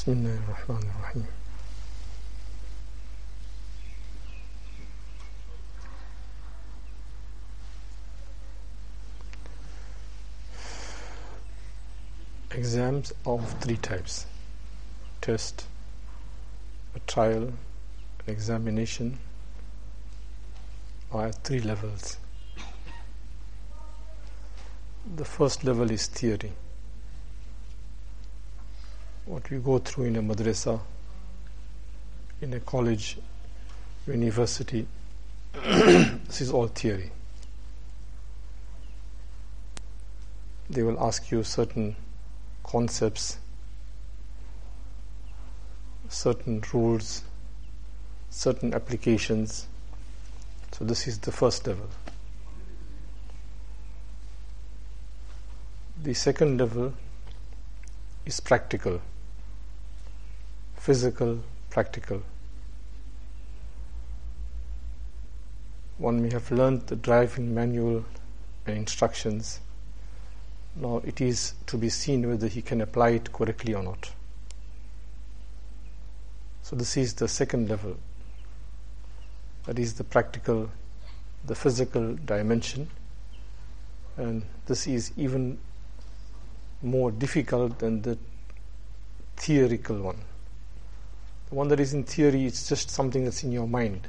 بسم الله الرحمن الرحيم. Exams are of three types: test, a trial, an examination, are at three levels. The first level is theory. What we go through in a madrasa, in a college, university, this is all theory. They will ask you certain concepts, certain rules, certain applications. So this is the first level. The second level is practical, physical, practical. One may have learned the driving manual and instructions. Now it is to be seen whether he can apply it correctly or not. So this is the second level. That is the practical, the physical dimension. And this is even more difficult than the theoretical one. The one that is in theory, it's just something that's in your mind.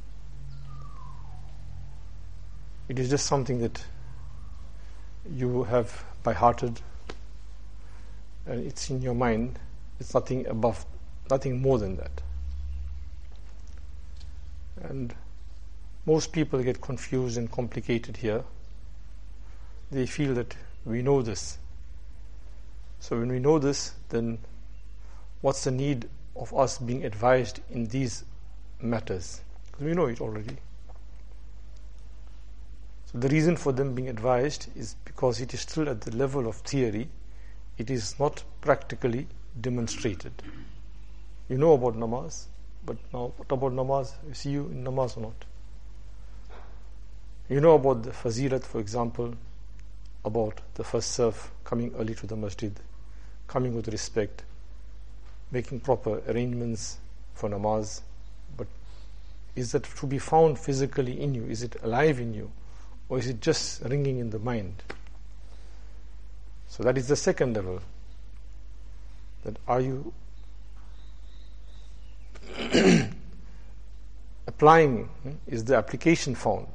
It is just something that you have by hearted, and it's in your mind. It's nothing above, nothing more than that. And most people get confused and complicated here. They feel that we know this. So when we know this, then what's the need of us being advised in these matters? Because we know it already. So the reason for them being advised is because it is still at the level of theory. It is not practically demonstrated. You know about namaz, but now what about namaz? Is you in namaz or not? You know about the fazilat, for example, about the first serve, coming early to the masjid, coming with respect, making proper arrangements for namaz. But is that to be found physically in you? Is it alive in you? Or is it just ringing in the mind? So that is the second level. That are you applying? Is the application found?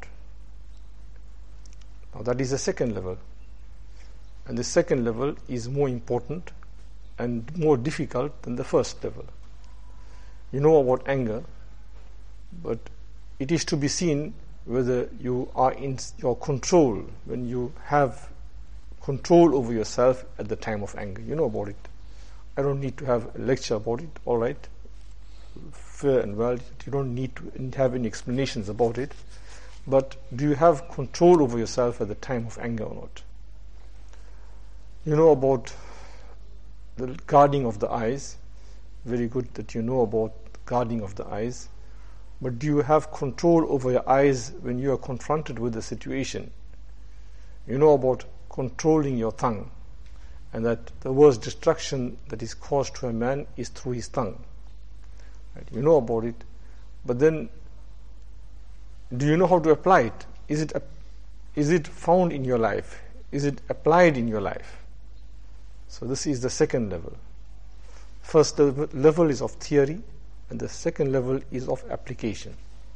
Now that is the second level. And the second level is more important and more difficult than the first level. You know about anger, but it is to be seen whether you are in your control, when you have control over yourself at the time of anger. You know about it. I don't need to have a lecture about it, all right? Fair and well, you don't need to have any explanations about it. But do you have control over yourself at the time of anger or not? You know about the guarding of the eyes. Very good that you know about guarding of the eyes. But do you have control over your eyes when you are confronted with a situation? You know about controlling your tongue, and that the worst destruction that is caused to a man is through his tongue. Right? You know about it. But then, do you know how to apply it? Is it found in your life? Is it applied in your life? So this is the second level. First level is of theory, and the second level is of application.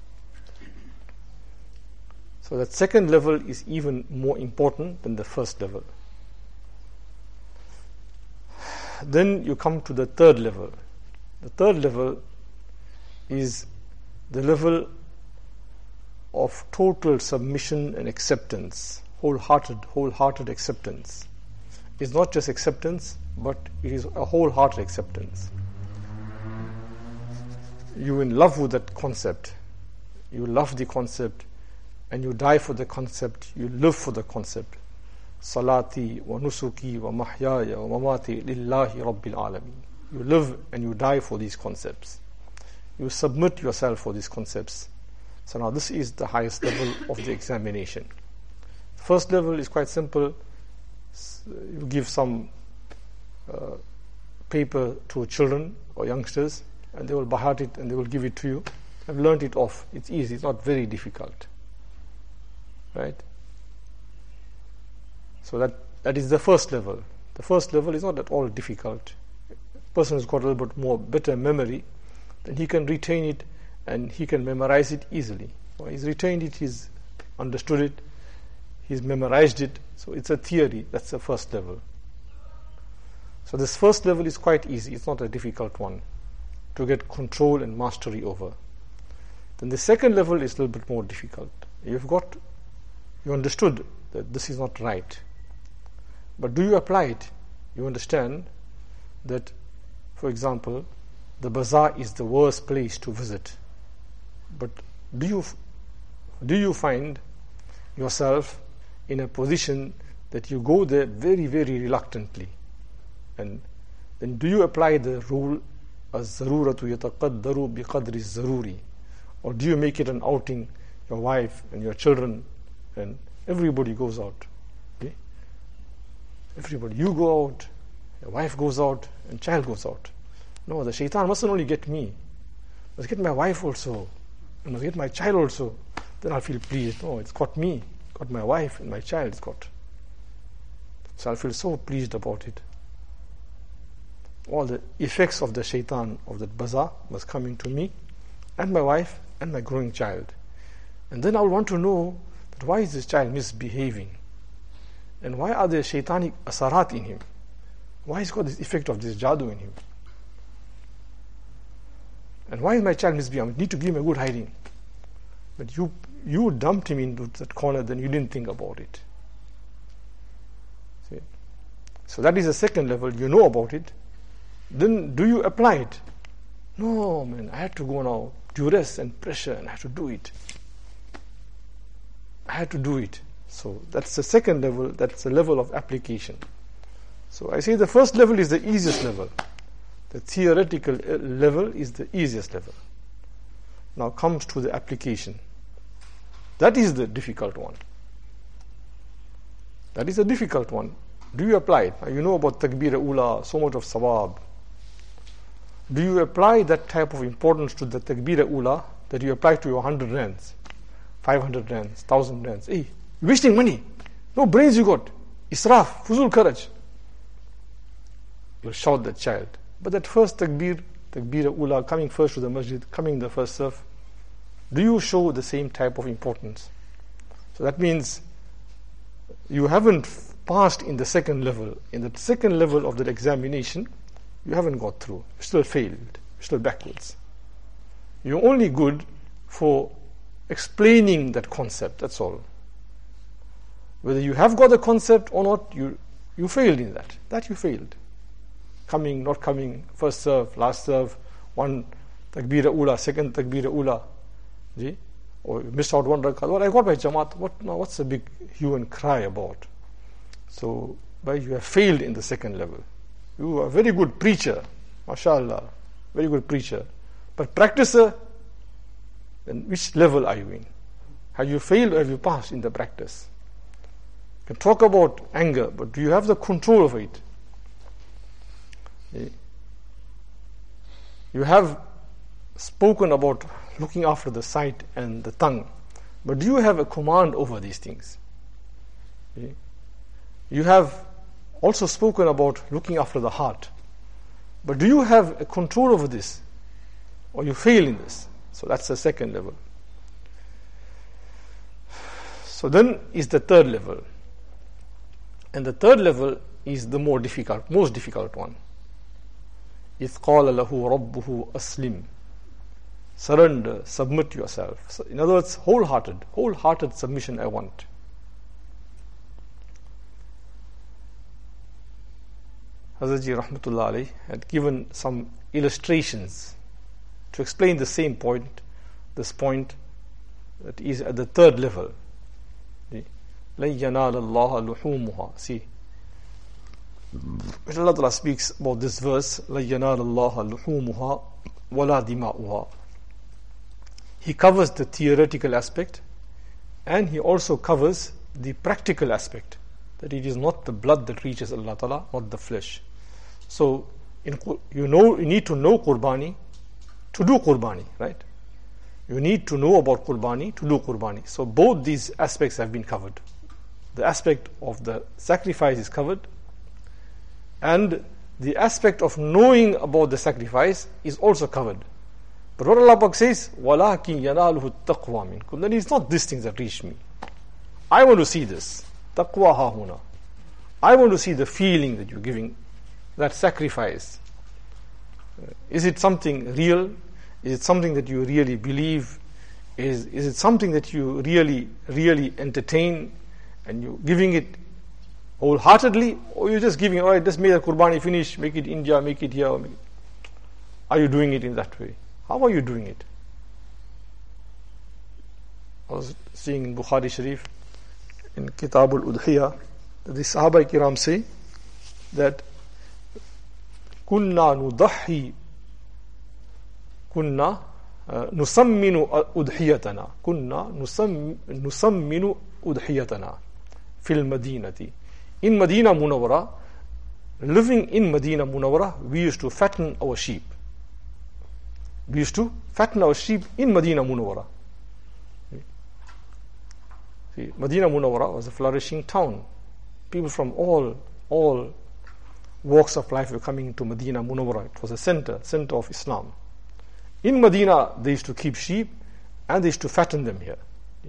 So that second level is even more important than the first level. Then you come to the third level. The third level is the level of total submission and acceptance, wholehearted acceptance. It's not just acceptance, but it is a wholehearted acceptance. You're in love with that concept. You love the concept, and you die for the concept. You live for the concept. Salati wa nusuki wa mahyaya wa mamati lillahi rabbil alamin. You live and you die for these concepts. You submit yourself for these concepts. So now this is the highest level of the examination. First level is quite simple. You give some paper to children or youngsters, and they will by heart it and they will give it to you. I've learned it off. It's easy. It's not very difficult. Right? So that is the first level. The first level is not at all difficult. A person who's got a little bit more better memory, then he can retain it and he can memorize it easily. Well, he's retained it, he's understood it, he's memorized it. So it's a theory. That's the first level. So this first level is quite easy. It's not a difficult one to get control and mastery over. Then the second level is a little bit more difficult. You understood that this is not right. But do you apply it? You understand that, for example, the bazaar is the worst place to visit. But do you find yourself in a position that you go there very, very reluctantly? And then do you apply the rule الضرورة يتقدر بقدر الضروري, or do you make it an outing? Your wife and your children and everybody goes out. Okay? Everybody, you go out, your wife goes out, and child goes out. No, the shaitan mustn't only get me. Must get my wife also. It must get my child also. Then I'll feel pleased. No, it's got me, got my wife, and my child is got. So I'll feel so pleased about it. All the effects of the shaitan, of that bazaar, must come into me, and my wife, and my growing child. And then I'll want to know that why is this child misbehaving? And why are there shaitanic asarat in him? Why has got this effect of this jadoo in him? And why is my child misbehaving? I need to give him a good hiding. But you dumped him into that corner, then you didn't think about it. See? So that is the second level. You know about it. Then do you apply it? No, man, I had to go now. Duress and pressure, and I had to do it. I had to do it. So that's the second level. That's the level of application. So I say the first level is the easiest level. The theoretical level is the easiest level. Now comes to the application. That is the difficult one. That is a difficult one. Do you apply it? Now you know about takbir ula, so much of sawab. Do you apply that type of importance to the takbir ula that you apply to your 100 rands, 500 rands, 1000 rands? Hey, you're wasting money. No brains you got. Israf, fuzul kharaj. You'll shout that child. But that first takbir ula, coming first to the masjid, coming the first surf, do you show the same type of importance? So that means you haven't passed in the second level. In the second level of that examination, you haven't got through. You still failed. You're still backwards. You're only good for explaining that concept, that's all. Whether you have got the concept or not, you failed in that. That you failed. Coming, not coming, first serve, last serve, one takbir ula, second takbir ula, or you missed out one rakat. Well, I got my jamaat. What's the big hue and cry about? So, but you have failed in the second level. You are a very good preacher, mashallah, very good preacher. But practicer, then which level are you in? Have you failed or have you passed in the practice? You can talk about anger, but do you have the control of it? You have spoken about looking after the sight and the tongue, but do you have a command over these things? You have also spoken about looking after the heart, but do you have a control over this, or you fail in this? So that's the second level. So then is the third level, and the third level is the most difficult one. إِذْ قَالَ لَهُ رَبُّهُ أَسْلِمْ. Surrender, submit yourself. So in other words, wholehearted submission I want. Hazrat Ji Rahmatullah Alayhi had given some illustrations to explain the same point, this point that is at the third level. لَن يَنَالَ اللَّهَ لُحُومُهَا. See, when Allah Ta'ala speaks about this verse, لَن يَنَالَ اللَّهَ لُحُومُهَا وَلَا دِمَاؤُهَا, He covers the theoretical aspect and He also covers the practical aspect, that it is not the blood that reaches Allah Ta'ala, not the flesh. So You need to know Qurbani to do Qurbani, right? You need to know about Qurbani to do Qurbani. So both these aspects have been covered. The aspect of the sacrifice is covered, and the aspect of knowing about the sacrifice is also covered. But what Allah Pak says, وَلَكِنْ يَنَالُهُ التَّقْوَى مِنْكُمْ. Then it's not these things that reach me. I want to see this. Taqwa hahuna. I want to see the feeling that you're giving, that sacrifice. Is it something real? Is it something that you really believe? Is it something that you really, really entertain and you're giving it wholeheartedly? Or you're just giving, all right, just make the Qurbani finish, make it India, make it here. Are you doing it in that way? How are you doing it? I was seeing in Bukhari Sharif, in Kitab al-Udhiyah, that the Sahaba Kiram say that kunna nudahi, kunna nusamminu udhiyatana, kunna nusamminu udhiyatana fil Madinati. In Medina Munawwara, living in Medina Munawwara, we used to fatten our sheep. We used to fatten our sheep in Medina Munawwara. See, Medina Munawwara was a flourishing town. People from all walks of life were coming to Medina Munawwara. It was a center of Islam. In Medina, they used to keep sheep and they used to fatten them here.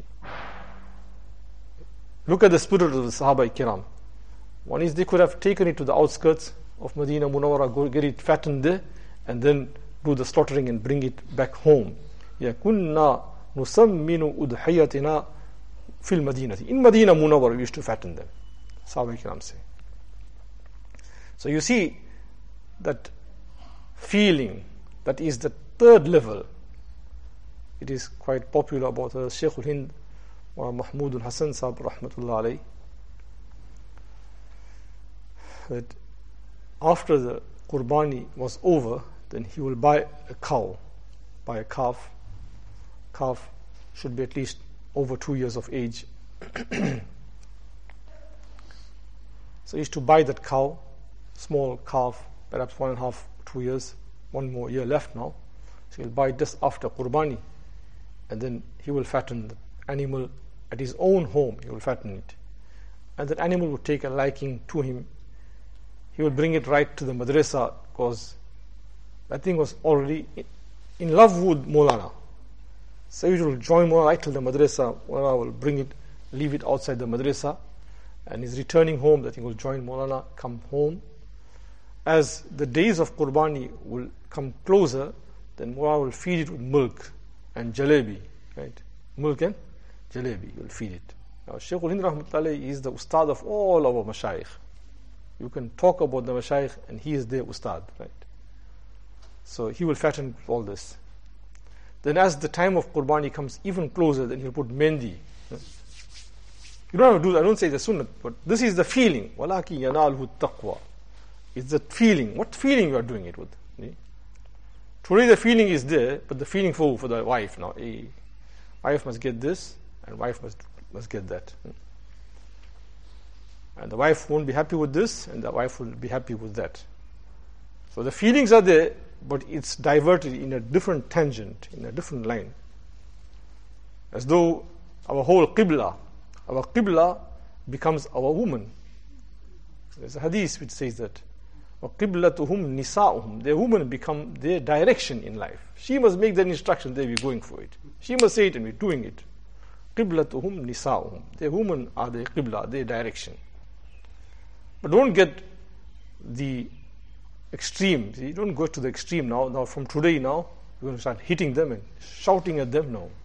Look at the spirit of the Sahaba Kiram. One is they could have taken it to the outskirts of Medina Munawwara, go get it fattened there, and then do the slaughtering and bring it back home. Ya kunna nusamminu udhiyatina fil Madinati. In Medina Munawwara, we used to fatten them. Sahaba Kiram say. So you see that feeling, that is the third level. It is quite popular about Shaykh al-Hind Mahmud al-Hasan Sahib rahmatullah alayhi, that after the Qurbani was over, then he will buy a cow, buy a calf. Calf should be at least over 2 years of age. So he used to buy that cow, small calf, perhaps 1.5, 2 years, 1 more year left now. So he'll buy it just after Qurbani, and then he will fatten the animal at his own home. He will fatten it, and that animal will take a liking to him. He will bring it right to the madrasa, because that thing was already in love with Maulana. So he will join Maulana right to the madrasa. Maulana will bring it, leave it outside the madrasa, and he's returning home. That he will join Maulana, come home. As the days of Qurbani will come closer, then Maulana will feed it with milk and jalebi, right? Milk and jalebi, he will feed it. Now, Shaykh al-Hind rahmatullahi is the ustad of all our mashayikh. You can talk about the mashayikh and he is their ustad, right? So he will fatten all this. Then as the time of Qurbani comes even closer, then he'll put mendi. You don't have to do that. I don't say the sunnah, but this is the feeling. وَلَكِنْ يَنَالُهُ التَّقْوَى. It's the feeling. What feeling you are doing it with? Today the feeling is there, but the feeling for the wife now. Wife must get this, and wife must get that. And the wife won't be happy with this, and the wife will be happy with that. So the feelings are there, but it's diverted in a different tangent, in a different line. As though our whole qibla becomes our woman. There's a hadith which says that وَقِبْلَتُهُمْ نِسَاؤُهُمْ. Their women become their direction in life. She must make that instruction, they be going for it. She must say it and we're doing it. قِبْلَتُهُمْ نِسَاؤُهُمْ. Their women are their qibla, their direction. But don't get the extreme. See, don't go to the extreme now. Now from today now, you're going to start hitting them and shouting at them now.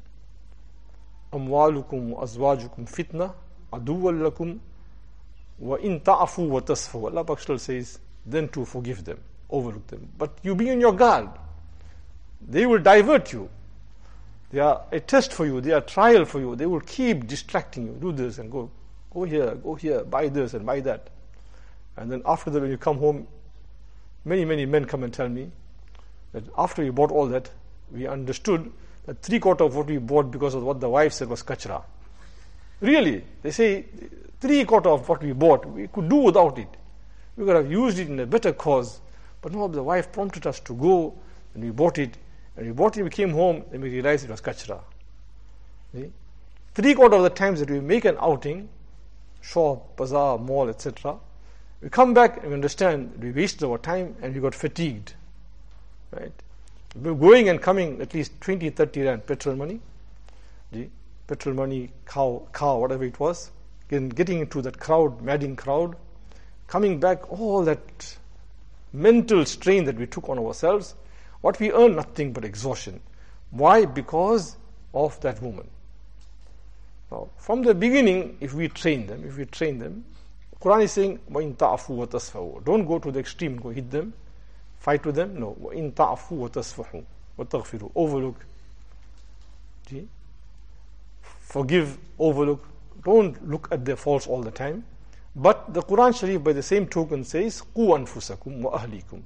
أَمْوَالُكُمْ وَأَزْوَاجُكُمْ فِتْنَةً عَدُوًّا لَكُمْ وَإِن تَعْفُوا وَتَصْفُوا. Allah Pak says, then to forgive them, overlook them. But you be on your guard. They will divert you. They are a test for you. They are a trial for you. They will keep distracting you. Do this and go here, buy this and buy that. And then after that, when you come home, many men come and tell me that after we bought all that, we understood that 3/4 of what we bought because of what the wife said was kachra. Really, they say 3/4 of what we bought, we could do without it. We could have used it in a better cause. But no, the wife prompted us to go, and we bought it. And we bought it, we came home, and we realized it was kachra. See? 3/4 of the times that we make an outing, shop, bazaar, mall, etc., we come back and we understand we wasted our time and we got fatigued. Right? We were going and coming at least 20, 30 rand petrol money. The petrol money, car, whatever it was. Getting into that crowd, madding crowd. Coming back, all that mental strain that we took on ourselves. What we earn, nothing but exhaustion. Why? Because of that woman. Now, from the beginning, if we train them, Quran is saying, وَإِن تَعْفُوا وَتَصْفَحُوا. Don't go to the extreme, go hit them, fight with them. No. وَإِن تَعْفُوا وَتَصْفَحُوا وَتَغْفِرُوا. Overlook. See? Forgive, overlook. Don't look at their faults all the time. But the Quran Sharif, by the same token, says, قُوا أَنفُسَكُمْ وَأَهْلِكُمْ.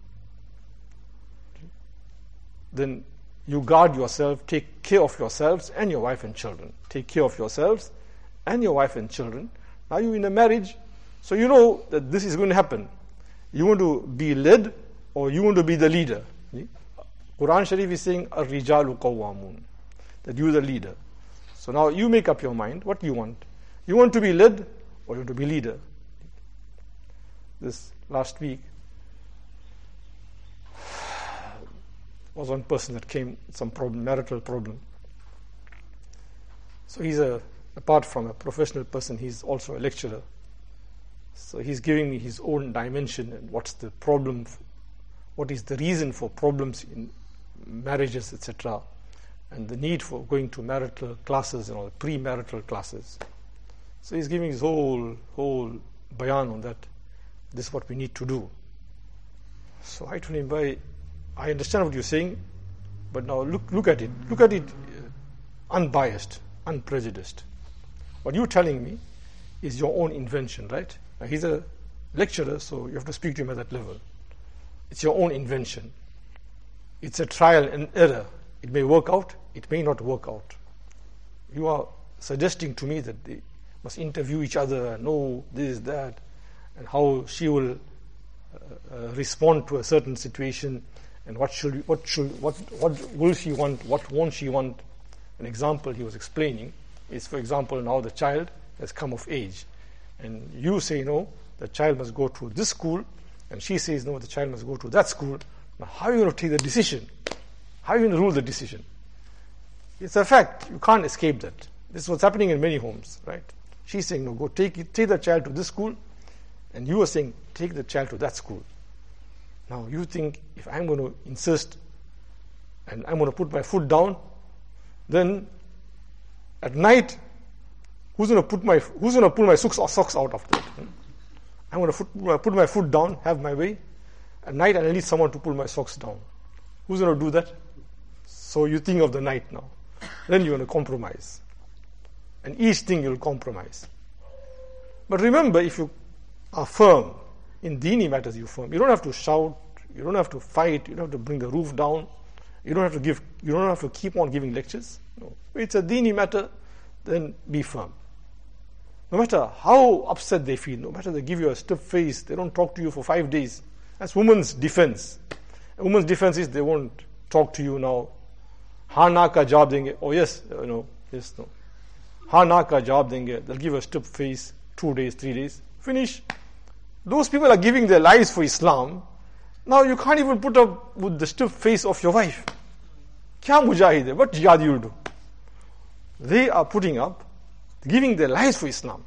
Then you guard yourself, take care of yourselves and your wife and children. Take care of yourselves and your wife and children. Now you're in a marriage, so you know that this is going to happen. You want to be led or you want to be the leader. Quran Sharif is saying, Ar-Rijalu Qawwamun, that you are the leader. So now you make up your mind, what you want. You want to be led or you want to be leader. This last week, was one person that came with some problem, marital problem. So he's apart from a professional person, he's also a lecturer. So he's giving me his own dimension and what's the problem, what is the reason for problems in marriages, etc., and the need for going to marital classes and all pre-marital classes. So he's giving his whole bayan on that. This is what we need to do. So I told him, I understand what you're saying, but now look at it. Look at it unbiased, unprejudiced. What you're telling me is your own invention, right? Now he's a lecturer, so you have to speak to him at that level. It's your own invention. It's a trial and error. It may work out, it may not work out. You are suggesting to me that they must interview each other, know this, that, and how she will respond to a certain situation. And what will she want? What won't she want? An example he was explaining is, for example, now the child has come of age, and you say no, the child must go to this school, and she says no, the child must go to that school. Now, how are you going to take the decision? How are you going to rule the decision? It's a fact. You can't escape that. This is what's happening in many homes, right? She's saying no, go take the child to this school, and you are saying take the child to that school. Now you think, if I'm going to insist and I'm going to put my foot down, then at night, who's going to pull my socks out of that? I'm going to put my foot down, have my way. At night, I need someone to pull my socks down. Who's going to do that? So you think of the night now. Then you're going to compromise. And each thing you'll compromise. But remember, if you are firm, in dini matters you firm. You don't have to shout, you don't have to fight, you don't have to bring the roof down, you don't have to keep on giving lectures. No. If it's a dini matter, then be firm. No matter how upset they feel, no matter they give you a stiff face, they don't talk to you for 5 days. That's woman's defense. A woman's defense is they won't talk to you now. Ha na ka jawab denge. Oh yes, no, yes, no. Ha na ka jawab denge. They'll give a stiff face, 2 days, 3 days. Finish. Those people are giving their lives for Islam. Now you can't even put up with the stiff face of your wife. Kya mujahid hai? What jihad you do? They are putting up, giving their lives for Islam.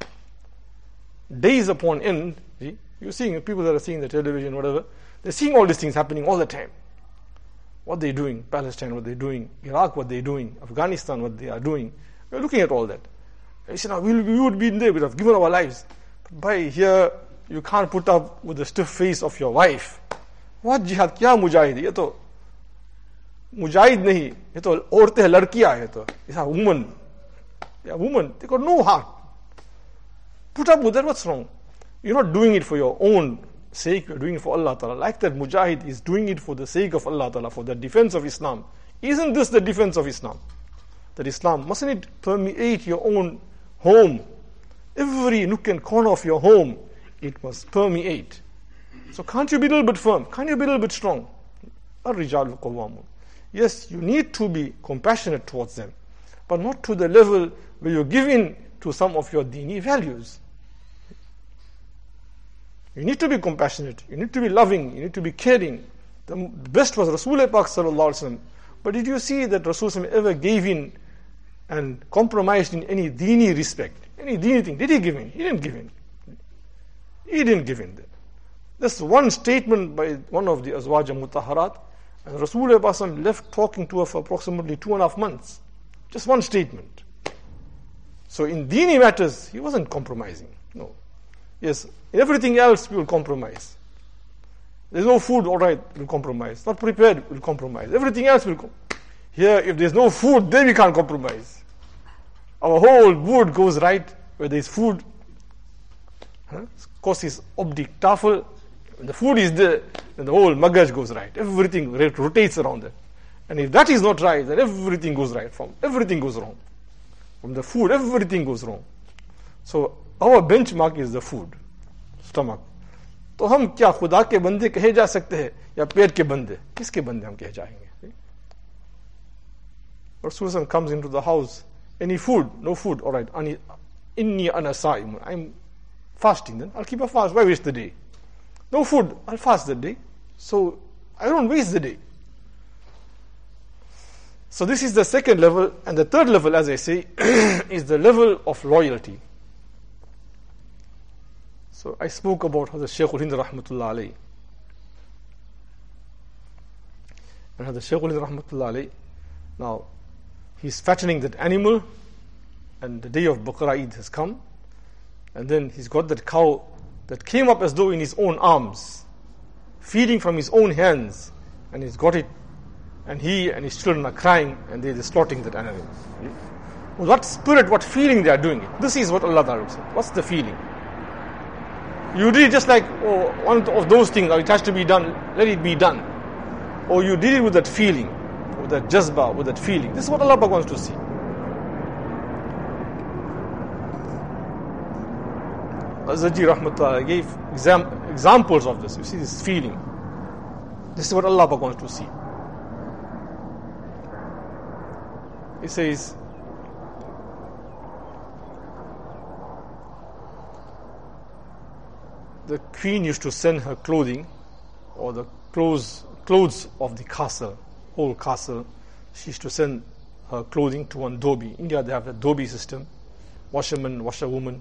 Days upon end, see? You're seeing people that are seeing the television, whatever, they're seeing all these things happening all the time. What they're doing, Palestine, what they're doing, Iraq, what they're doing, Afghanistan, what they are doing. We're looking at all that. You say, now we would be in there, we would have given our lives. But by here, you can't put up with the stiff face of your wife. What jihad? Kya mujahid? Ye to mujahid nahi. Ye to aurte hai, ladkiyan hai to. It's a woman. Yeah, woman. They got no heart. Put up with that. What's wrong? You're not doing it for your own sake. You're doing it for Allah Ta'ala. Like that mujahid is doing it for the sake of Allah Ta'ala, for the defense of Islam. Isn't this the defense of Islam? That Islam, mustn't it permeate your own home? Every nook and corner of your home, it must permeate. So can't you be a little bit firm? Can't you be a little bit strong? Ar-rijalu qawwamun. Yes, you need to be compassionate towards them, but not to the level where you give in to some of your dini values. You need to be compassionate, you need to be loving, you need to be caring. The best was Rasulullah Pak sallallahu alaihi wasallam. But did you see that Rasulullah ever gave in and compromised in any dini respect? Any dini thing? Did he give in? He didn't give in. He didn't give in. This one statement by one of the Azwaj Mutahharat, and Rasulullah Pak left talking to her for approximately 2.5 months. Just one statement. So in dini matters, he wasn't compromising. No. Yes, in everything else we will compromise. There's no food, all right, we'll compromise. Not prepared, we'll compromise. Everything else will Here, if there's no food, then we can't compromise. Our whole mood goes right where there's food. Of course, it's obdik tafel. When the food is there, then the whole magaj goes right. Everything rotates around it. And if that is not right, then everything goes right. Everything goes wrong. From the food, everything goes wrong. So our benchmark is the food, stomach. तो हम क्या खुदा के बंदे कहे जा सकते हैं या पेट के बंदे? किसके बंदे हम कहे जाएंगे? Rasulullah comes into the house. Any food? No food. All right. Inni ana sa'imun. I'm fasting then. I'll keep a fast. Why waste the day? No food. I'll fast the day. So I don't waste the day. So this is the second level. And the third level, as I say, is the level of loyalty. So I spoke about Hazrat Shaykhul Hind Rahmatullah Alayhi. And Hazrat Shaykhul Hind Rahmatullah Alayhi, now he's fattening that animal, and the day of Baqarah Eid has come, and then he's got that cow that came up as though in his own arms, feeding from his own hands, and he's got it, and he and his children are crying, and they're slaughtering that animal. What spirit, what feeling they are doing it? This is what Allah Ta'ala said. What's the feeling? You did it just like one of those things, it has to be done, let it be done. Or you did it with that feeling, with that jazba, with that feeling. This is what Allah wants to see. Azhaji Rahmatullah gave examples of this. You see this feeling. This is what Allah wants to see. He says, the queen used to send her clothing, or the clothes of the castle, whole castle. She used to send her clothing to one dobi. India, they have a dobi system, washerman, washerwoman,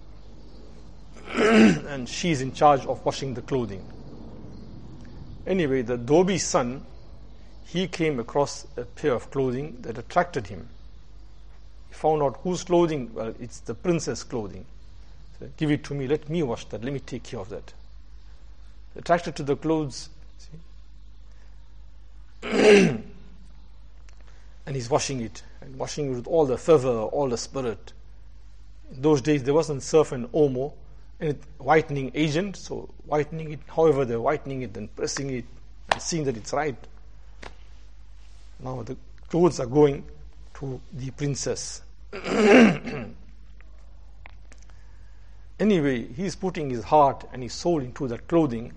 and she's in charge of washing the clothing. Anyway, the dobi's son, he came across a pair of clothing that attracted him. He found out whose clothing. Well, it's the princess clothing. Give it to me, let me wash that, let me take care of that. Attracted to the clothes, and he's washing it, and washing it with all the fervor, all the spirit. In those days there wasn't surf and omo, and whitening agent, so whitening it, however they're whitening it, then pressing it, and seeing that it's right. Now the clothes are going to the princess. Anyway, he's putting his heart and his soul into that clothing.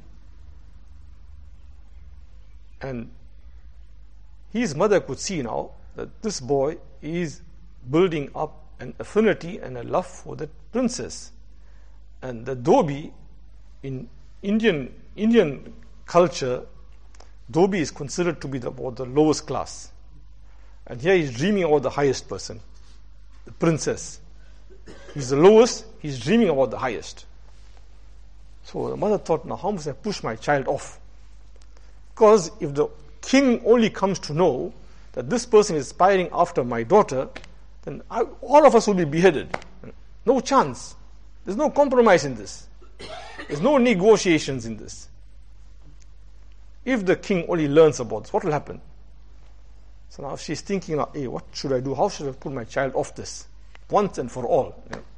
And his mother could see now that this boy is building up an affinity and a love for that princess. And the dobi, in Indian culture, dobi is considered to be about the lowest class. And here he's dreaming about the highest person, the princess. He's the lowest, he's dreaming about the highest. So the mother thought, now how must I push my child off? Because if the king only comes to know that this person is aspiring after my daughter, then all of us will be beheaded. No chance. There's no compromise in this. There's no negotiations in this. If the king only learns about this, what will happen? So now she's thinking, hey, what should I do? How should I put my child off this? Once and for all.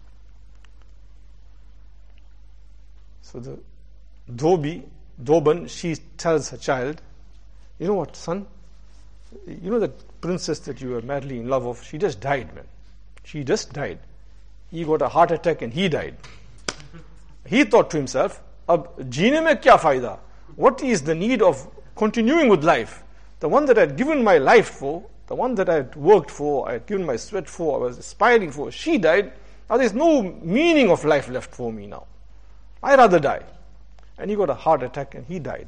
So the Doban, she tells her child, you know what, son? You know that princess that you were madly in love of, she just died, man. She just died. He got a heart attack and he died. He thought to himself, ab jeene mein kya fayda? What is the need of continuing with life? The one that I had given my life for, the one that I had worked for, I had given my sweat for, I was aspiring for, she died. Now there's no meaning of life left for me now. I'd rather die. And he got a heart attack and he died.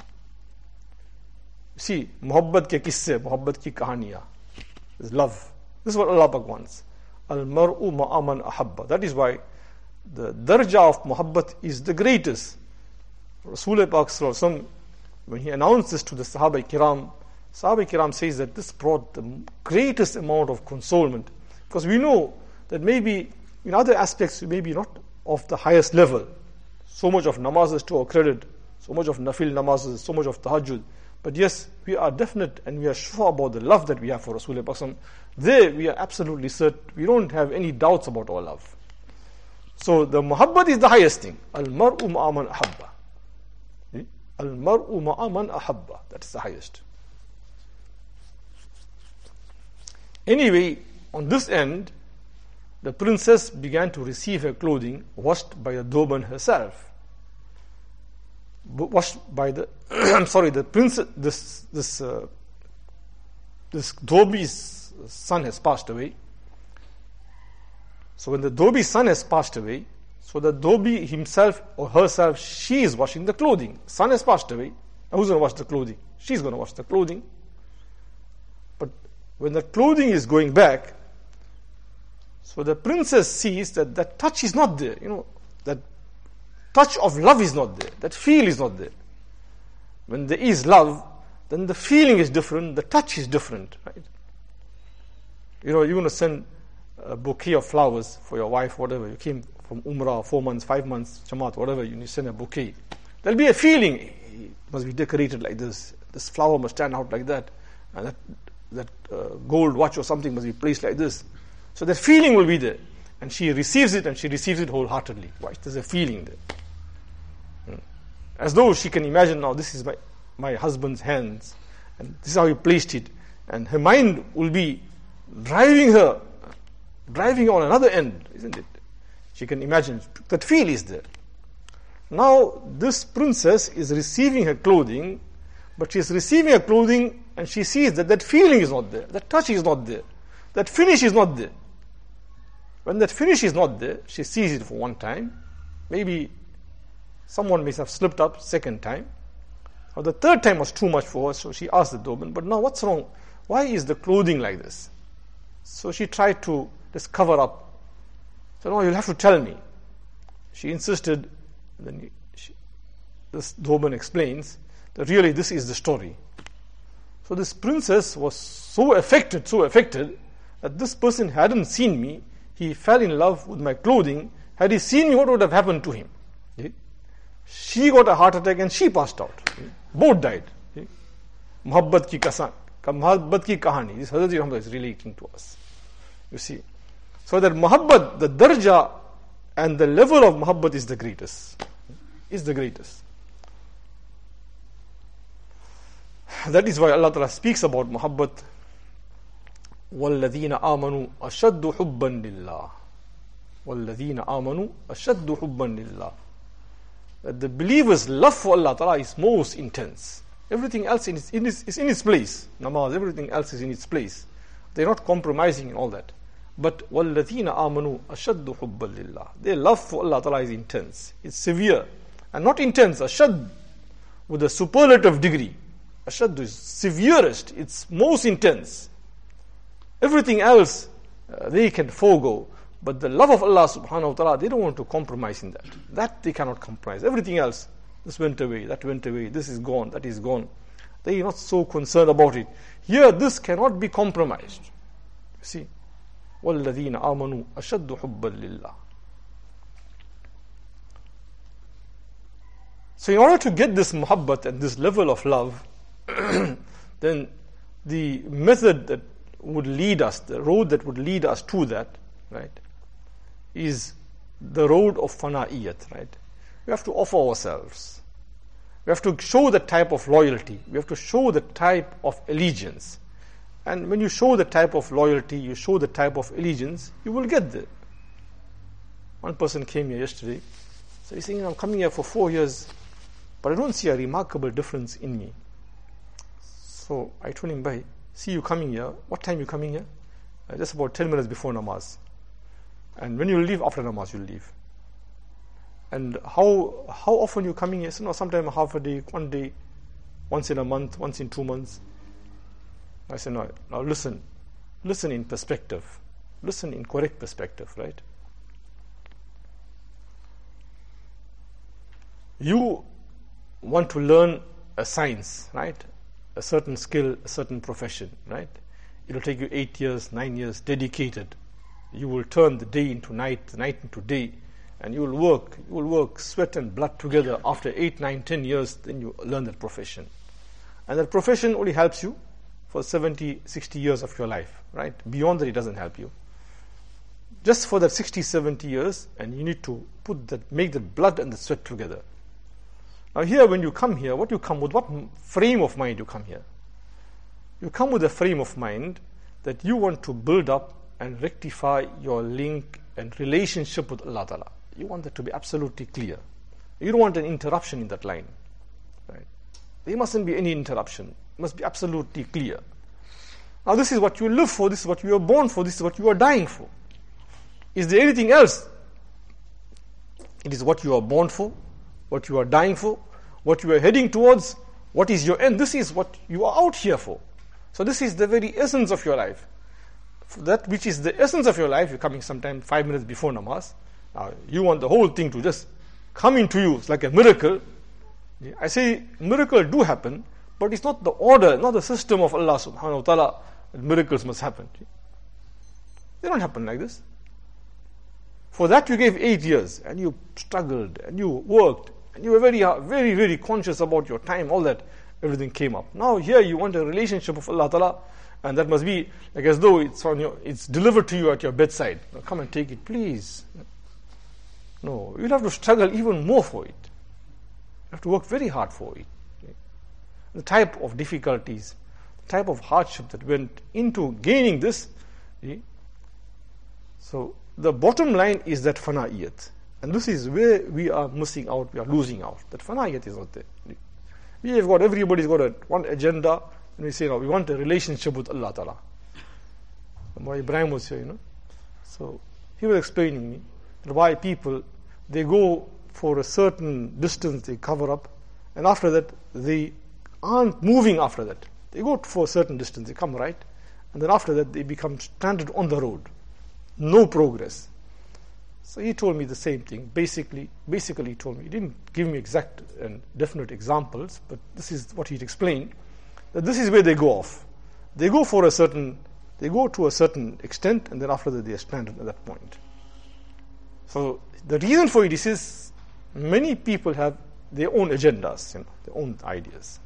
See, muhabbat ke kisse, muhabbat ki kahaniya. Is love. This is what Allah Pak wants. Al-mar'u ma'aman ahabba. That is why the darja of muhabbat is the greatest. Rasul Pak Sallallahu Alaihi Wasallam, when he announced this to the Sahaba Kiram says that this brought the greatest amount of consolement. Because we know that maybe in other aspects, maybe not of the highest level. So much of namazes to our credit, so much of nafil namazes, so much of tahajjud. But yes, we are definite and we are sure about the love that we have for Rasulullah Pak. There we are absolutely certain. We don't have any doubts about our love. So the muhabbat is the highest thing. Al-mar'u ma'aman ahabba. Al-mar'u ma'aman ahabba. That's the highest. Anyway, on this end, the princess began to receive her clothing washed by the Doban herself. Washed by the the princess, this Dobi's son has passed away. So when the Dobi's son has passed away, so the Dobi himself or herself, she is washing the clothing. Son has passed away. Now who's going to wash the clothing? She's going to wash the clothing. But when the clothing is going back, so the princess sees that that touch is not there. That touch of love is not there. That feel is not there. When there is love, then the feeling is different, the touch is different, right? You're going to send a bouquet of flowers for your wife, whatever. You came from Umrah, 4 months, 5 months, Jamaat, whatever, you send a bouquet. There'll be a feeling, it must be decorated like this. This flower must stand out like that. And that gold watch or something must be placed like this. So that feeling will be there. And she receives it, and she receives it wholeheartedly. Why? There's a feeling there. As though she can imagine, now this is my husband's hands, and this is how he placed it. And her mind will be driving her on another end, isn't it? She can imagine, that feel is there. Now, this princess is receiving her clothing, but she is receiving her clothing and she sees that that feeling is not there, that touch is not there, that finish is not there. When that finish is not there, she sees it for one time. Maybe someone may have slipped up second time. Or the third time was too much for her, so she asked the Doban, but now what's wrong? Why is the clothing like this? So she tried to just cover up. So no, you'll have to tell me. She insisted, then this Doban explains that really this is the story. So this princess was so affected that this person hadn't seen me. He fell in love with my clothing. Had he seen me, what would have happened to him? She got a heart attack and she passed out. Both died. Muhabbat ki kahani. This Hazrat Muhammad is relating to us. You see. So that muhabbat, the darja and the level of muhabbat is the greatest. Is the greatest. That is why Allah Ta'ala speaks about muhabbat. وَالَّذِينَ آمَنُوا أَشَدُّ حُبًّا لِلَّهِ وَالَّذِينَ آمَنُوا أَشَدُّ حُبًّا لِلَّهِ. That the believer's love for Allah Ta'ala is most intense. Everything else is in its place. Namaz, everything else is in its place. They're not compromising in all that. But وَالَّذِينَ آمَنُوا أَشَدُّ حُبًّا لِلَّهِ. Their love for Allah Ta'ala is intense. It's severe. And not intense, ashad, with a superlative degree. Ashad is severest. It's most intense. Everything else they can forego. But the love of Allah subhanahu wa ta'ala, they don't want to compromise in that. That they cannot compromise. Everything else, this went away, that went away, this is gone, that is gone. They are not so concerned about it. Here, this cannot be compromised. You see? وَالَّذِينَ آمَنُوا أَشَدُّ حُبًّا لِلَّهِ. So in order to get this muhabbat and this level of love, then the method that would lead us, the road that would lead us to that, right, is the road of fana'iyat, right? We have to offer ourselves. We have to show the type of loyalty. We have to show the type of allegiance. And when you show the type of loyalty, you show the type of allegiance, you will get there. One person came here yesterday, So he's saying, I'm coming here for 4 years, but I don't see a remarkable difference in me. So I told him, bhai, see you coming here. What time you coming here? Just about 10 minutes before namaz. And when you leave, after namaz, you'll leave. And how often you coming here? So, no, sometime half a day, 1 day, once in a month, once in 2 months. I said, no, now listen in perspective. Listen in correct perspective, right? You want to learn a science, right? A certain skill, a certain profession, right? It will take you 8 years, 9 years, dedicated. You will turn the day into night, the night into day, and you will work, sweat and blood together. After 8, 9, 10 years, then you learn that profession. And that profession only helps you for 70, 60 years of your life, right? Beyond that, it doesn't help you. Just for that 60, 70 years, and you need to make the blood and the sweat together. Now here, when you come here, what frame of mind you come here? You come with a frame of mind that you want to build up and rectify your link and relationship with Allah Ta'ala. You want that to be absolutely clear. You don't want an interruption in that line. Right? There mustn't be any interruption. It must be absolutely clear. Now this is what you live for, this is what you are born for, this is what you are dying for. Is there anything else? It is what you are born for, what you are dying for, what you are heading towards, what is your end. This is what you are out here for. So this is the very essence of your life. For that which is the essence of your life, you're coming sometime 5 minutes before namaz. Now you want the whole thing to just come into you. It's like a miracle. I say miracles do happen, but it's not the order, not the system of Allah subhanahu wa ta'ala that miracles must happen. They don't happen like this. For that you gave 8 years, and you struggled, and you worked, and you were very, very, very conscious about your time, all that, everything came up. Now here you want a relationship of Allah Ta'ala, and that must be like as though it's delivered to you at your bedside. Now, come and take it, please. No, you'll have to struggle even more for it. You have to work very hard for it. The type of difficulties, the type of hardship that went into gaining this. So the bottom line is that fana'iyat. And this is where we are missing out, we are losing out. That fana'iyat is not there. Everybody's got one agenda, and we say, no, we want a relationship with Allah Ta'ala. Why Ibrahim was here, So he was explaining me that why people, they go for a certain distance, they cover up, and after that, they aren't moving after that. They go for a certain distance, they come right, and then after that, they become stranded on the road. No progress. So he told me the same thing. Basically he told me, he didn't give me exact and definite examples, but this is what he'd explained, that this is where they go off. They go to a certain extent, and then after that they are stranded at that point. So the reason for it is many people have their own agendas, their own ideas.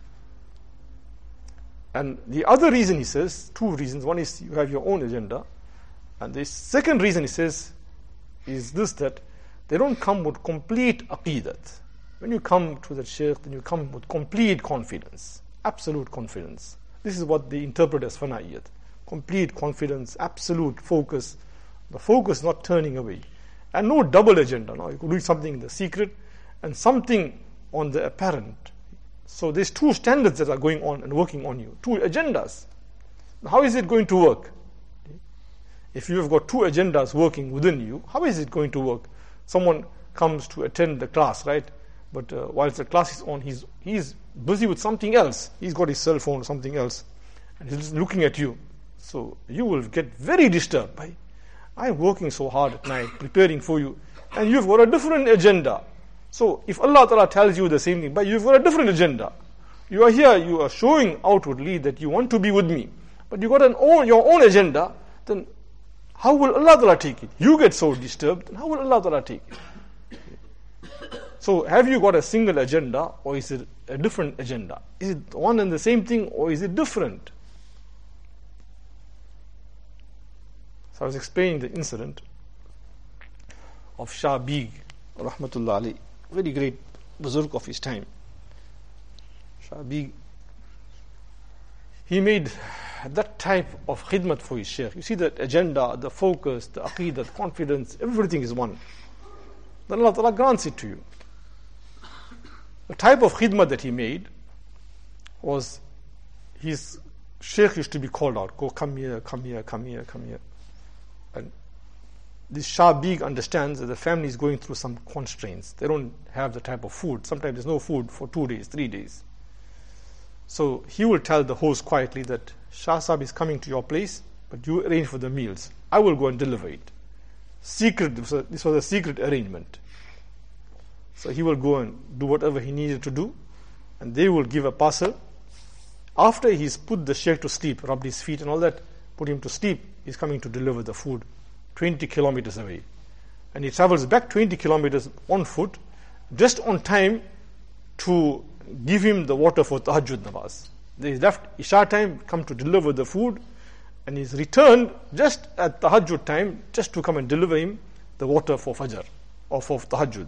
And the other reason, he says, 2 reasons. One is you have your own agenda, and the second reason, he says, is this, that they don't come with complete aqidat. When you come to the shaykh, then you come with complete confidence, absolute confidence. This is what they interpret as fana'iyat. Complete confidence, absolute focus, the focus not turning away. And no double agenda. Now you could do something in the secret and something on the apparent. So there's 2 standards that are going on and working on you, 2 agendas. How is it going to work? If you have got 2 agendas working within you, how is it going to work? Someone comes to attend the class, right? But whilst the class is on, he's busy with something else. He's got his cell phone or something else, and he's looking at you. So you will get very disturbed by, I'm working so hard at night, preparing for you, and you've got a different agenda. So if Allah Ta'ala tells you the same thing, but you've got a different agenda. You are here, you are showing outwardly that you want to be with me, but you got your own agenda, then how will Allah Ta'ala take it? You get so disturbed, then how will Allah Ta'ala take it? So have you got a single agenda, or is it a different agenda? Is it one and the same thing, or is it different? So I was explaining the incident of Shah Beg, rahmatullah alayhi, very great buzurg of his time. Shah Beg, he made that type of khidmat for his shaykh. You see that agenda, the focus, the aqeedah, the confidence, everything is one. then Allah Ta'ala grants it to you. The type of khidmah that he made was, his sheikh used to be called out, go, come here, come here, come here, come here. And this Shah Beg understands that the family is going through some constraints. They don't have the type of food. Sometimes there's no food for 2 days, 3 days. So he will tell the host quietly that Shah Sahib is coming to your place, but you arrange for the meals. I will go and deliver it. Secret, this was a secret arrangement. So he will go and do whatever he needed to do, and they will give a parcel. After he's put the sheikh to sleep, rubbed his feet and all that, put him to sleep, he's coming to deliver the food 20 kilometers away. And he travels back 20 kilometers on foot, just on time to give him the water for tahajjud namaz. He's left Isha time, come to deliver the food, and he's returned just at tahajjud time, just to come and deliver him the water for fajr, or for tahajjud.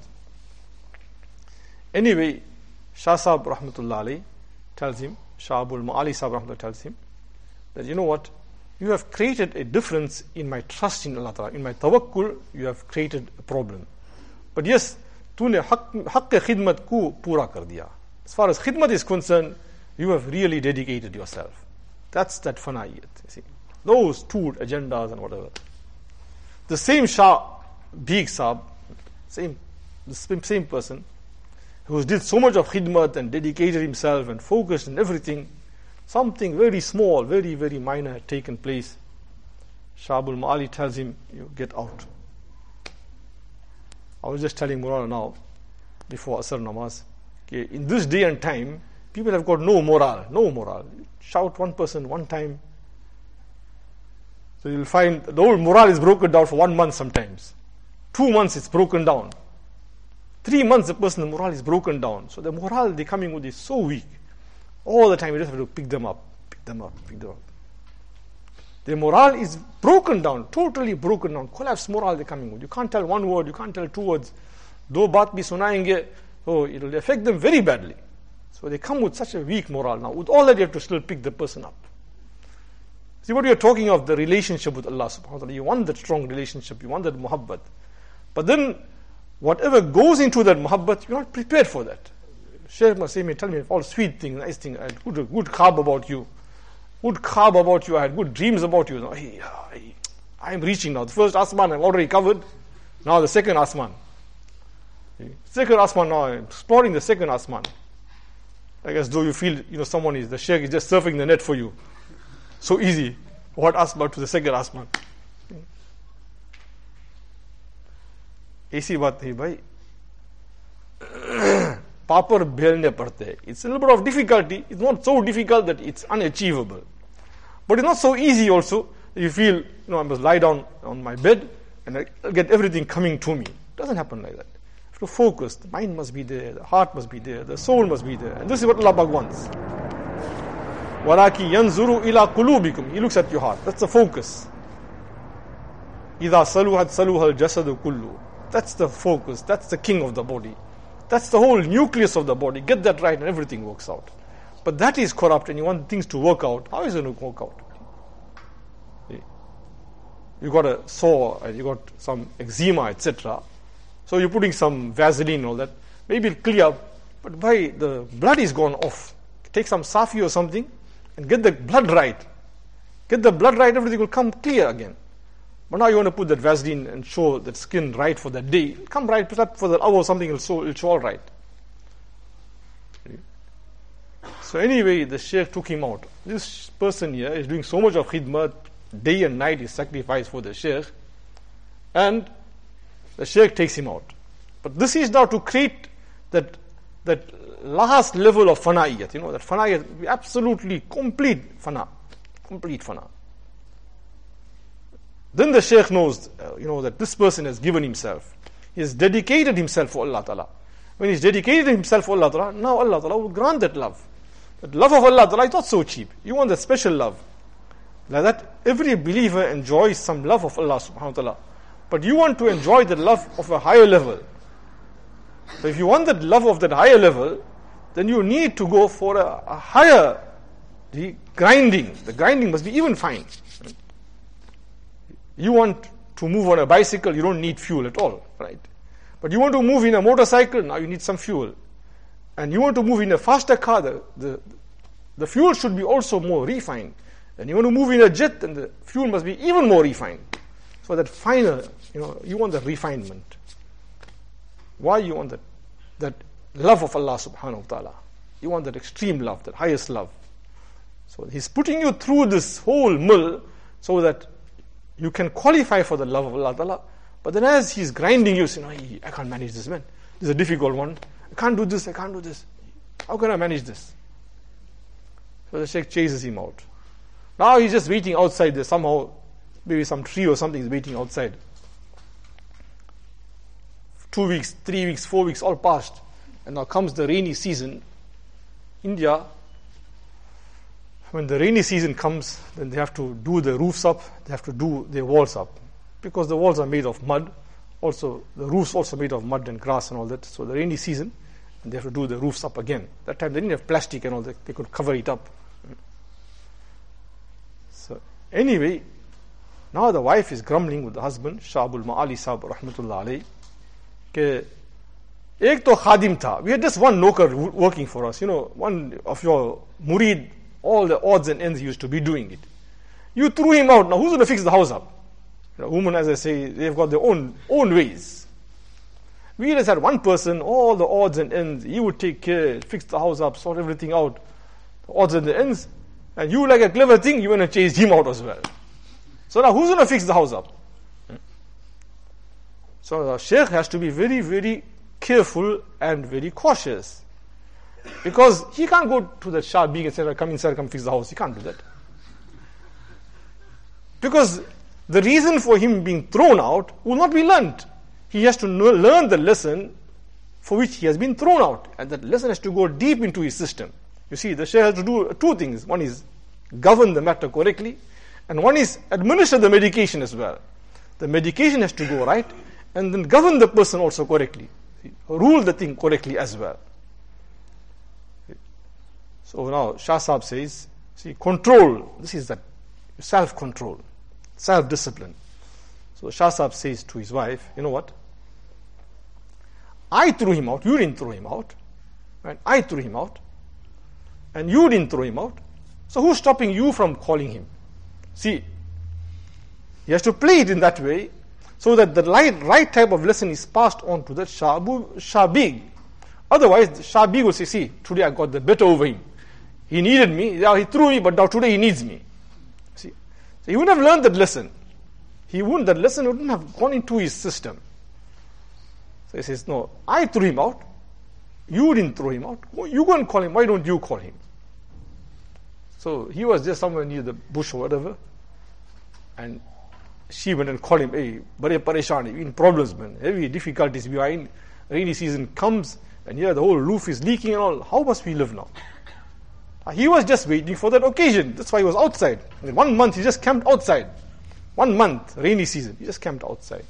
Anyway, Shah Sahib rahmatullah alayhi tells him, Shah Abul Ma'ali Sahib rahmatullah tells him, that you know what, you have created a difference in my trust in Allah Ta'ala. In my tawakkul, you have created a problem. But yes, तूने हक़ खिदमत को पूरा कर दिया. As far as khidmat is concerned, you have really dedicated yourself. That's that fana'iyat, you see. Those two agendas and whatever. The same Shah Beg Sahib, the same person, who did so much of khidmat and dedicated himself and focused on everything, something very small, very, very minor had taken place. Shah Abul Ma'ali tells him, you get out. I was just telling Murana now, before Asr Namaz, okay, in this day and time, people have got no morale. Shout one person one time. So you'll find the whole morale is broken down for 1 month sometimes. 2 months it's broken down. 3 months the person's morale is broken down. So the morale they're coming with is so weak. All the time you just have to pick them up. Their morale is broken down, totally broken down. Collapsed morale they're coming with. You can't tell one word, you can't tell 2 words. Do baat bhi sunayenge, it'll affect them very badly. So they come with such a weak morale now. With all that, you have to still pick the person up. See what you're talking of, the relationship with Allah subhanahu wa ta'ala. You want that strong relationship, you want that muhabbat. But then, whatever goes into that muhabbat, you're not prepared for that. Shaykh must say me, tell me all sweet things, nice things. I had good khab about you. I had good dreams about you. I am reaching now. The first asman I've already covered. Now the second asman. Second asman now, I'm exploring the second asman. Like as though you feel, the sheikh is just surfing the net for you. So easy. What asman to the second asman? ऐसी बात नहीं भाई. Papar bhelne padte. It's a little bit of difficulty. It's not so difficult that it's unachievable. But it's not so easy also. You feel, I must lie down on my bed and I'll get everything coming to me. It doesn't happen like that. You have to focus. The mind must be there. The heart must be there. The soul must be there. And this is what Allah Pak wants. وَلَكِنْ يَنْظُرُ إِلَىٰ قُلُوبِكُمْ. He looks at your heart. That's the focus. إِذَا صَلُوهَتْ صَلُوهَ الْجَسَدُ كُلُّهُ. That's the focus. That's the king of the body. That's the whole nucleus of the body. Get that right and everything works out. But that is corrupt and you want things to work out. How is it going to work out? You got a sore and you got some eczema, etc. So you're putting some Vaseline and all that. Maybe it'll clear up. But why? The blood is gone off. Take some Safi or something and get the blood right. Get the blood right, everything will come clear again. But now you want to put that Vaseline and show that skin right for that day. It'll come right, perhaps for that hour or something, it'll show all right. So anyway, the Shaykh took him out. This person here is doing so much of khidmat, day and night is sacrificed for the Shaykh. And the Shaykh takes him out. But this is now to create that last level of fana'iyat. That fana'iyat, absolutely complete fana. Complete fana. Then the Shaykh knows, that this person has given himself. He has dedicated himself for Allah Ta'ala. When he's dedicated himself for Allah Ta'ala, now Allah Ta'ala will grant that love. That love of Allah Ta'ala is not so cheap. You want that special love. Like that, every believer enjoys some love of Allah Subhanahu wa Ta'ala. But you want to enjoy the love of a higher level. So if you want that love of that higher level, then you need to go for a higher grinding. The grinding must be even fine. You want to move on a bicycle, you don't need fuel at all, right? But you want to move in a motorcycle, now you need some fuel. And you want to move in a faster car, the fuel should be also more refined. And you want to move in a jet, then the fuel must be even more refined. So that finer, you want the refinement. Why you want that love of Allah subhanahu wa ta'ala? You want that extreme love, that highest love. So He's putting you through this whole mill so that you can qualify for the love of Allah ta'ala. But then as He's grinding you, say, no, I can't manage this, man. This is a difficult one. I can't do this, I can't do this. How can I manage this? So the Shaykh chases him out. Now he's just waiting outside there somehow. Maybe some tree or something is waiting outside. 2 weeks, 3 weeks, 4 weeks, all passed. And now comes the rainy season. India, when the rainy season comes, then they have to do the roofs up, they have to do their walls up. Because the walls are made of mud. Also, the roofs also made of mud and grass and all that. So the rainy season, and they have to do the roofs up again. That time they didn't have plastic and all that. They could cover it up. So anyway, now the wife is grumbling with the husband, Shah Abul Ma'ali Sahib rahmatullah alayhi, ke ek to khadim tha. We had just one noker working for us. One of your murid, all the odds and ends he used to be doing it. You threw him out. Now who's going to fix the house up? Women, as I say, they've got their own ways. We just had one person, all the odds and ends. He would take care, fix the house up, sort everything out, the odds and the ends. And you, like a clever thing, you went and chased him out as well. So now who's going to fix the house up? So the Shaykh has to be very, very careful and very cautious. Because he can't go to the Shah Beg and say, come inside, come fix the house. He can't do that. Because the reason for him being thrown out will not be learnt. He has to learn the lesson for which he has been thrown out. And that lesson has to go deep into his system. You see, the Shaykh has to do two things. One is govern the matter correctly, and one is administer the medication as well. The medication has to go right, and then govern the person also correctly. Rule the thing correctly as well. So now Shah Sahib says, see, control, this is that self-control, self-discipline. So Shah Sahib says to his wife, you know what? I threw him out, you didn't throw him out. Right? I threw him out, and you didn't throw him out. So who's stopping you from calling him? See, he has to play it in that way so that the right type of lesson is passed on to the Shah Beg. Otherwise, the Shah Beg will say, see, today I got the better over him. He needed me, he threw me, but now today he needs me. See, so he wouldn't have learned that lesson. That lesson wouldn't have gone into his system. So he says, no, I threw him out. You didn't throw him out. You go and call him. Why don't you call him? So he was just somewhere near the bush or whatever. And she went and called him. Hey, bade pareshan, in problems, man. Heavy difficulties we are in. Rainy season comes, and here the whole roof is leaking and all. How must we live now? He was just waiting for that occasion. That's why he was outside. In 1 month, he just camped outside. 1 month, rainy season, he just camped outside.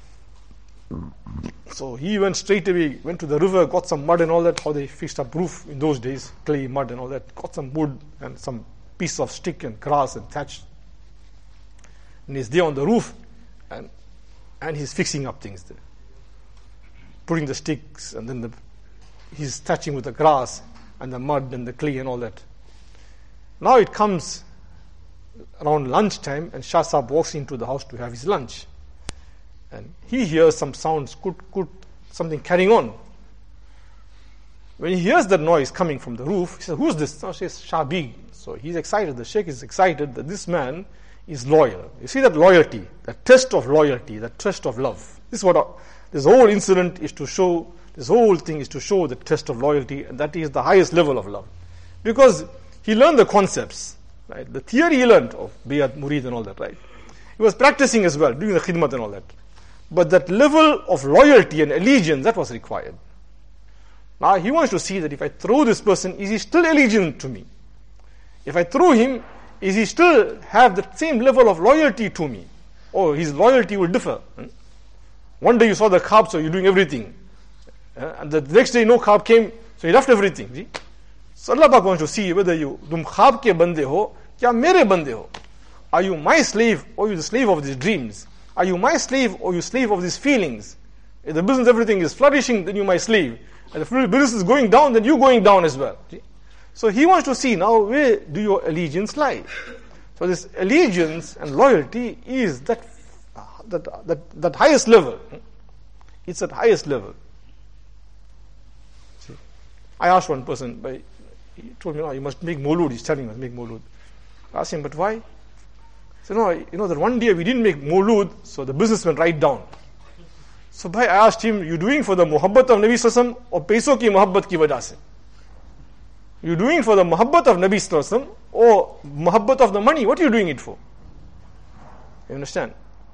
So he went straight away, went to the river, got some mud and all that, how they fixed up roof in those days, clay, mud and all that, got some wood and some piece of stick and grass and thatch. And he's there on the roof, and he's fixing up things there. Putting the sticks, and then he's thatching with the grass and the mud and the clay and all that. Now it comes around lunchtime, and Shah Sahib walks into the house to have his lunch. And he hears some sounds, something carrying on. When he hears that noise coming from the roof, he says, who's this? Now he says, Shah Beg. So he's excited, the Sheikh is excited that this man is loyal. You see that loyalty, that test of loyalty, that test of love. This is what this whole incident is to show, this whole thing is to show the test of loyalty, and that is the highest level of love. Because he learned the concepts, right? The theory he learned of Bayat, Murid and all that, right? He was practicing as well, doing the khidmat and all that. But that level of loyalty and allegiance, that was required. Now he wants to see that if I throw this person, is he still allegiant to me? If I throw him, is he still have the same level of loyalty to me? Or his loyalty will differ. One day you saw the carb, so you're doing everything. And the next day no carb came, so you left everything. See? So Allah Pak wants to see whether tum khab ke bande ho, kya mere bande ho? Are you my slave, or are you the slave of these dreams? Are you my slave, or you slave of these feelings? If the business, everything is flourishing, then you my slave. And if the business is going down, then you going down as well. So he wants to see now, where do your allegiance lie? So this allegiance and loyalty is that highest level. It's at highest level. See, I asked one person, he told me, no, you must make Mawlud. He's telling us, make Mawlud. I asked him, but why? He said, no, that one day we didn't make Mawlud, so the business went right down. So I asked him, you doing for the muhabbat of Nabi Sallallahu Alaihi Wasallam or paiso ki muhabbat ki wajah se? You doing for the muhabbat of Nabi Sallallahu Alaihi Wasallam or muhabbat of the money? What are you doing it for? You understand?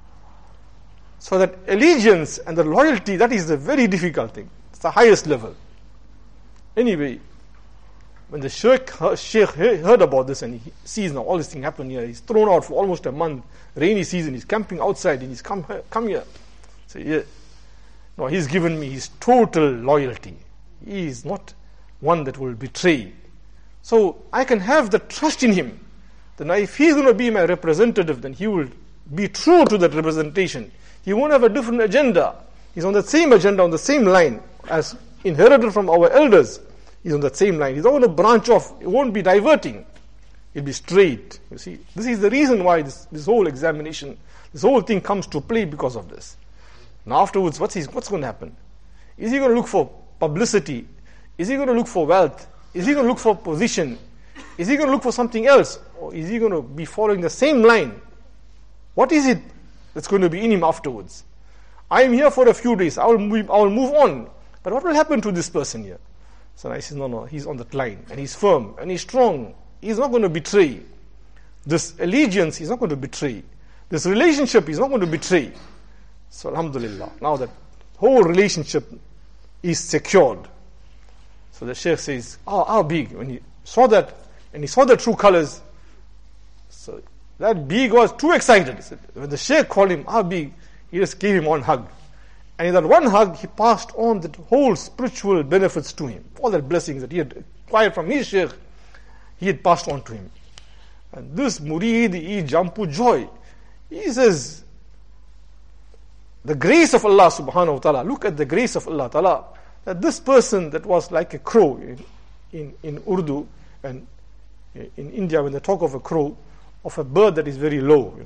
So that allegiance and the loyalty, that is the very difficult thing. It's the highest level. Anyway, when the Sheikh heard about this and he sees now all this thing happen here, he's thrown out for almost a month, rainy season, he's camping outside and he's come here. So yeah, no, he's given me his total loyalty. He is not one that will betray. So I can have the trust in him. Then if he's going to be my representative, then he will be true to that representation. He won't have a different agenda. He's on the same agenda, on the same line as inherited from our elders. He's on that same line. He's not going to branch off. It won't be diverting. It'll be straight. You see, this is the reason why this whole examination, this whole thing comes to play because of this. Now afterwards, what's going to happen? Is he going to look for publicity? Is he going to look for wealth? Is he going to look for position? Is he going to look for something else? Or is he going to be following the same line? What is it that's going to be in him afterwards? I am here for a few days. I will move on. But what will happen to this person here? So I said, no, he's on that line. And he's firm. And he's strong. He's not going to betray. This allegiance, he's not going to betray. This relationship, he's not going to betray. So alhamdulillah, now that whole relationship is secured. So the Shaykh says, how big? When he saw that, and he saw the true colors, so that big was too excited. So when the Shaykh called him, how big? He just gave him one hug. And in that one hug, he passed on the whole spiritual benefits to him. All the blessings that he had acquired from his Shaykh, he had passed on to him. And this murid, he jumped with joy. He says, the grace of Allah subhanahu wa ta'ala, look at the grace of Allah ta'ala, that this person that was like a crow in Urdu and in India, when they talk of a crow, of a bird that is very low,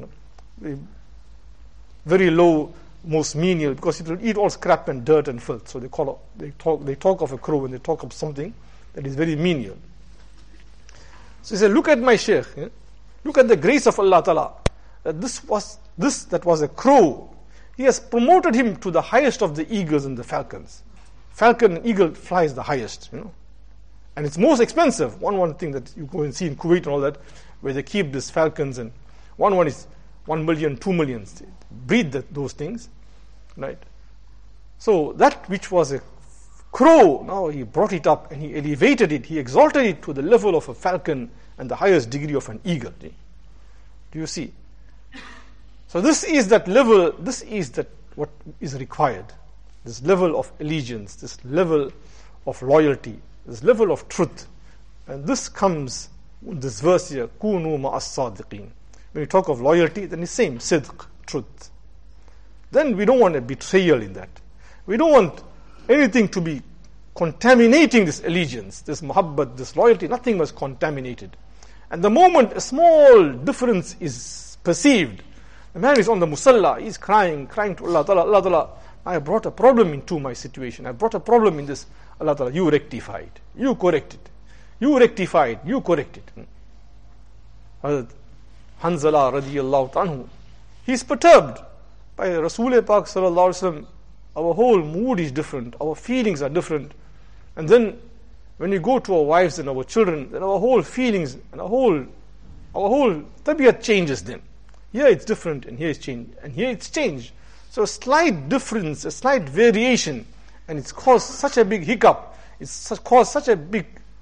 very low, most menial, because it will eat all scrap and dirt and filth. So they talk of a crow when they talk of something that is very menial. So he said, look at my Shaykh, look at the grace of Allah ta'ala, that this that was a crow, He has promoted him to the highest of the eagles and the falcons. Falcon and eagle flies the highest, And it's most expensive. One thing that you go and see in Kuwait and all that, where they keep these falcons, and one is 1 million, 2 million. They breed those things, right? So that which was a crow, now he brought it up and he elevated it, he exalted it to the level of a falcon and the highest degree of an eagle. Do you see? So this is that level, what is required. This level of allegiance, this level of loyalty, this level of truth. And this comes in this verse here, Kunu ma'as sadiqeen. When we talk of loyalty, then it's same, sidq, truth. Then we don't want a betrayal in that. We don't want anything to be contaminating this allegiance, this muhabbat, this loyalty. Nothing was contaminated. And the moment a small difference is perceived, the man is on the musalla, he's crying to Allah Ta'ala, Allah Ta'ala, I brought a problem into my situation. I brought a problem in this. Allah Ta'ala, you rectify it. You correct it. You rectify it. You correct it. Hazrat Hanzala radiyallahu anhu, he's perturbed by Rasul Pak sallallahu alaihi wasallam. Our whole mood is different. Our feelings are different. And then when we go to our wives and our children, then our whole feelings and our whole tabiyat changes then. Here it's different and here it's changed. And here it's changed. So a slight difference, a slight variation, and it's caused such a big hiccup. It's caused such a big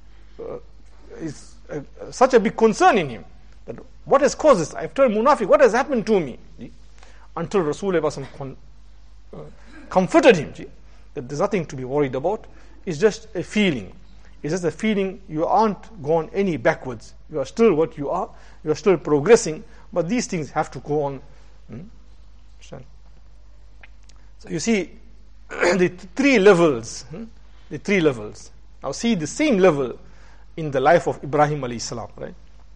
concern in him. That what has caused this? I've turned munafiq. What has happened to me? Until Rasulullah comforted him that there's nothing to be worried about. It's just a feeling. It's just a feeling. You aren't gone any backwards. You are still what you are. You are still progressing. But these things have to go on. Understand? So you see, the three levels. The three levels. Now see the same level in the life of Ibrahim alayhi salam, right?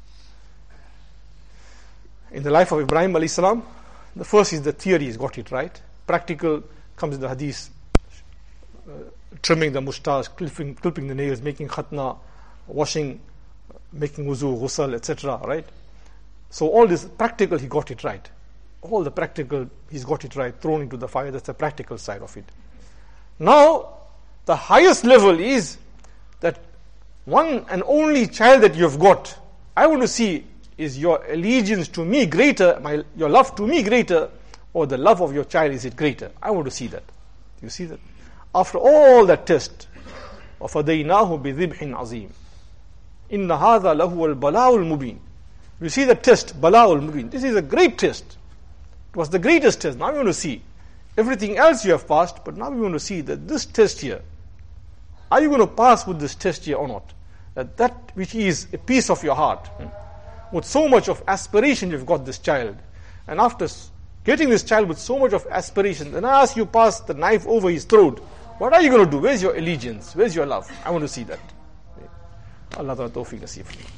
In the life of Ibrahim alayhi salam, the first is the theory, he's got it right. Practical comes in the hadith, trimming the moustache, clipping the nails, making khatna, washing, making wuzu, ghusl, etc., right? So all this practical, he got it right. All the practical, he's got it right, thrown into the fire, that's the practical side of it. Now, the highest level is that one and only child that you've got, I want to see, is your allegiance to me greater, your love to me greater, or the love of your child, is it greater? I want to see that. You see that? After all that test, وَفَدَيْنَاهُ بِذِبْحٍ عَظِيمٍ إِنَّ هَذَا لَهُوَ الْبَلَاءُ الْمُبِينُ. You see the test, Bala'ul Mubin. This is a great test. It was the greatest test. Now we want to see. Everything else you have passed, but now we want to see that this test here, are you going to pass with this test here or not? That which is a piece of your heart, with so much of aspiration you've got this child. And after getting this child with so much of aspiration, then as you pass the knife over his throat, what are you going to do? Where's your allegiance? Where's your love? I want to see that. Allah Ta'ala tawfiq nasib.